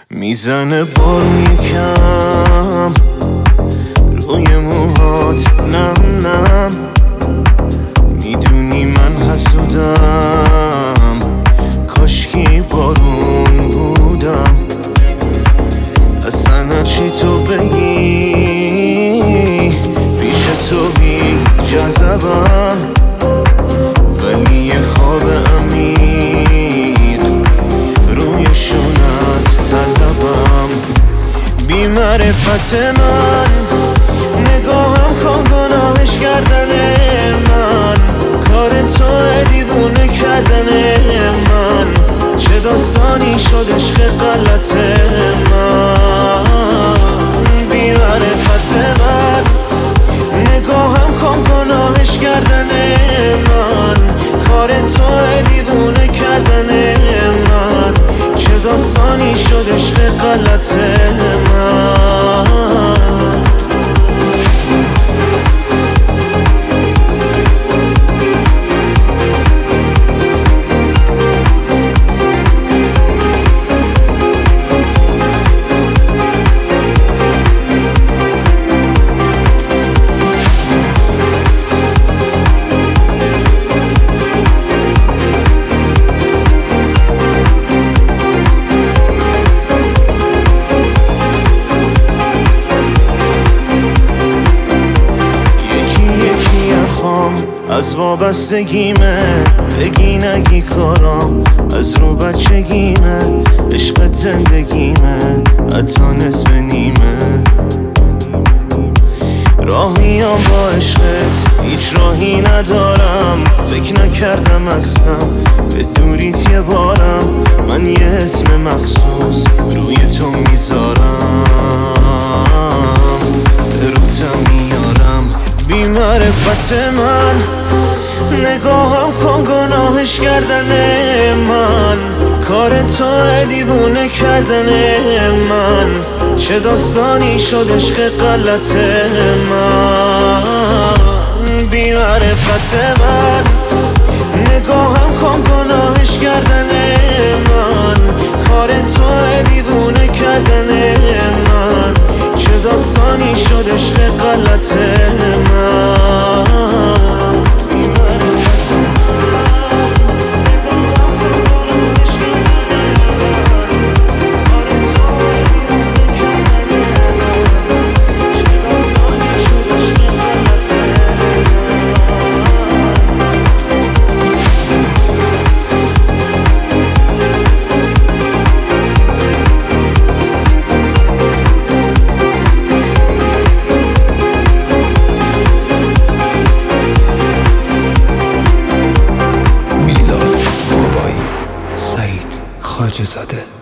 میزنه بارون یکم روی موهات نم نم. میدونی من حسودم، کاشکی بارون بودم. اصلا هرچی تو بگی پیش تو بی جذبم، ولی یه خواب عمیق روی شونت طلبم. بی معرفت من نگاهم کن گناهش کردن من، کار تو دیوونه کردن من. چه داستانی شد عشق غلط من. بی معرفت من نگاهم کن گناهش کردن من، کار تو دیوونه کردن من. چه داستانی شد عشق غلط من. از وابستگیمه بگی نگی کارام، از رو بچگیمه عشقت زندگیمه حتی نصف نیمه. راه میام با عشقت هیچ راهی ندارم، فکر نکردم اصلا به دوریت یه بارم. من یه اسم مخصوص روی تو میذارم، به روتم میارم. بی معرفت من نگاهم کن گناهش کردن من، کار تو دیوونه کردن من. چه داستانی شد عشق غلط من. بی معرفت من نگاهم کن گناهش کردن من، کار تو دیوونه کردن من. چه داستانی شد عشق غلط من. خواجه زاده.